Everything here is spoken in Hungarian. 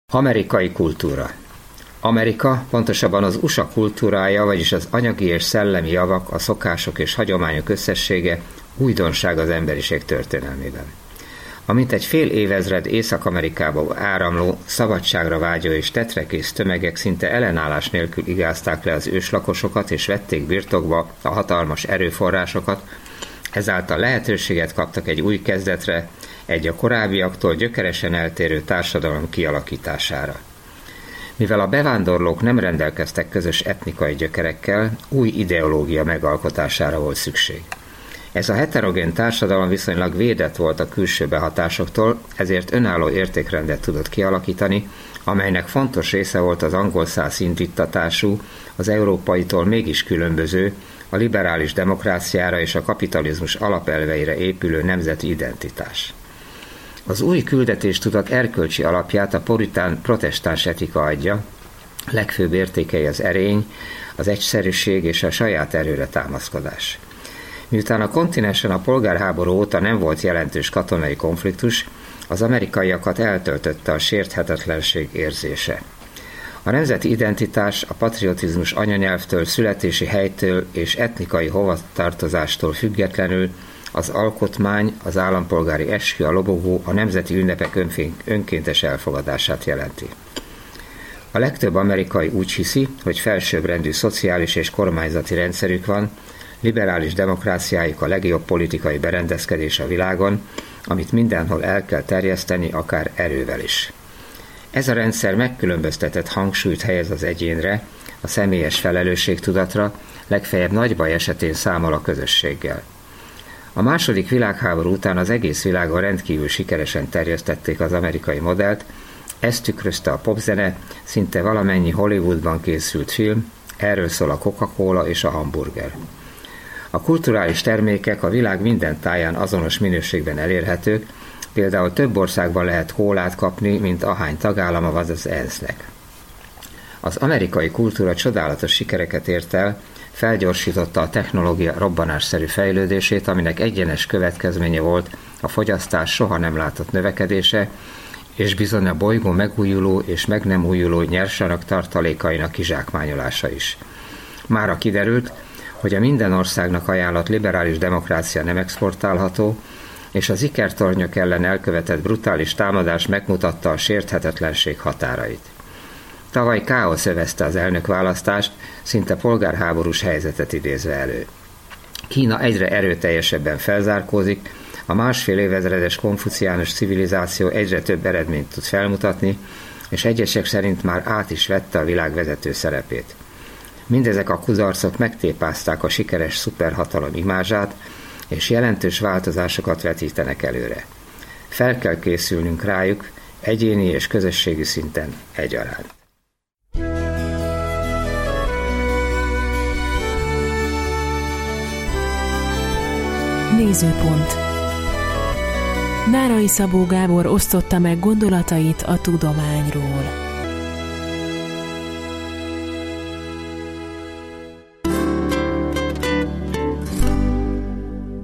Amerikai kultúra. Amerika, pontosabban az USA kultúrája, vagyis az anyagi és szellemi javak, a szokások és hagyományok összessége újdonság az emberiség történelmében. Amint egy fél évezred Észak-Amerikába áramló, szabadságra vágyó és tetrekész tömegek szinte ellenállás nélkül igázták le az őslakosokat és vették birtokba a hatalmas erőforrásokat, ezáltal lehetőséget kaptak egy új kezdetre, egy a korábbiaktól gyökeresen eltérő társadalom kialakítására. Mivel a bevándorlók nem rendelkeztek közös etnikai gyökerekkel, új ideológia megalkotására volt szükség. Ez a heterogén társadalom viszonylag védett volt a külső behatásoktól, ezért önálló értékrendet tudott kialakítani, amelynek fontos része volt az angol száz indítatású, az európaitól mégis különböző, a liberális demokráciára és a kapitalizmus alapelveire épülő nemzeti identitás. Az új küldetéstudat erkölcsi alapját a puritán protestáns etika adja, legfőbb értékei az erény, az egyszerűség és a saját erőre támaszkodás. Miután a kontinensen a polgárháború óta nem volt jelentős katonai konfliktus, az amerikaiakat eltöltötte a sérthetetlenség érzése. A nemzeti identitás a patriotizmus anyanyelvtől, születési helytől és etnikai hovatartozástól függetlenül az alkotmány, az állampolgári eskü, a lobogó, a nemzeti ünnepek önkéntes elfogadását jelenti. A legtöbb amerikai úgy hiszi, hogy felsőbbrendű szociális és kormányzati rendszerük van, liberális demokráciájuk a legjobb politikai berendezkedés a világon, amit mindenhol el kell terjeszteni, akár erővel is. Ez a rendszer megkülönböztetett hangsúlyt helyez az egyénre, a személyes felelősségtudatra, legfeljebb nagy baj esetén számol a közösséggel. A második világháború után az egész világon rendkívül sikeresen terjesztették az amerikai modellt, ezt tükrözte a popzene, szinte valamennyi Hollywoodban készült film, erről szól a Coca-Cola és a hamburger. A kulturális termékek a világ minden táján azonos minőségben elérhetők, például több országban lehet kólát kapni, mint ahány tagállama van az ENSZ-nek. Az amerikai kultúra csodálatos sikereket ért el, felgyorsította a technológia robbanásszerű fejlődését, aminek egyenes következménye volt a fogyasztás soha nem látott növekedése, és bizony a bolygó megújuló és meg nem újuló nyersanyag tartalékainak kizsákmányolása is. Mára kiderült, hogy a minden országnak ajánlott liberális demokrácia nem exportálható, és az ikertornyok ellen elkövetett brutális támadás megmutatta a sérthetetlenség határait. Tavaly káosz övezte az elnökválasztást, szinte polgárháborús helyzetet idézve elő. Kína egyre erőteljesebben felzárkózik, a másfél évezredes konfuciánus civilizáció egyre több eredményt tud felmutatni, és egyesek szerint már át is vette a világ vezető szerepét. Mindezek a kudarcok megtépázták a sikeres szuperhatalom imázsát, és jelentős változásokat vetítenek előre. Fel kell készülnünk rájuk, egyéni és közösségi szinten egyaránt. Nézőpont. Nárai Szabó Gábor osztotta meg gondolatait a tudományról.